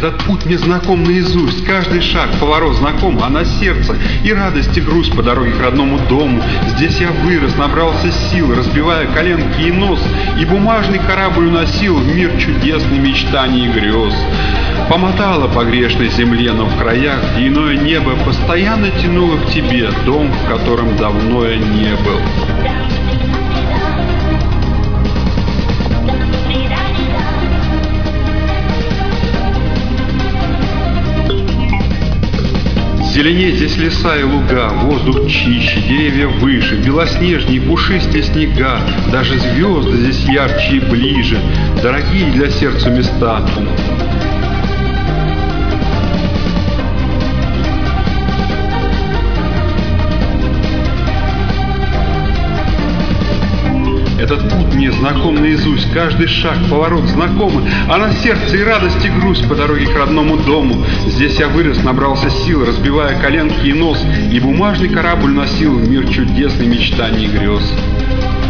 Этот путь мне знаком наизусть, каждый шаг, поворот знаком, а на сердце и радость, и грусть по дороге к родному дому. Здесь я вырос, набрался сил, разбивая коленки и нос, и бумажный корабль уносил в мир чудесный мечтаний и грез. Помотало по грешной земле, но в краях, где иное небо постоянно тянуло к тебе, дом, в котором давно я не был. Зеленее здесь леса и луга, воздух чище, деревья выше, белоснежнее, пушистее снега, даже звезды здесь ярче и ближе, дорогие для сердца места. Этот путь мне знаком наизусть, каждый шаг, поворот знакомый, а на сердце и радость, и грусть по дороге к родному дому. Здесь я вырос, набрался сил, разбивая коленки и нос, и бумажный корабль носил в мир чудесный мечтаний и грез.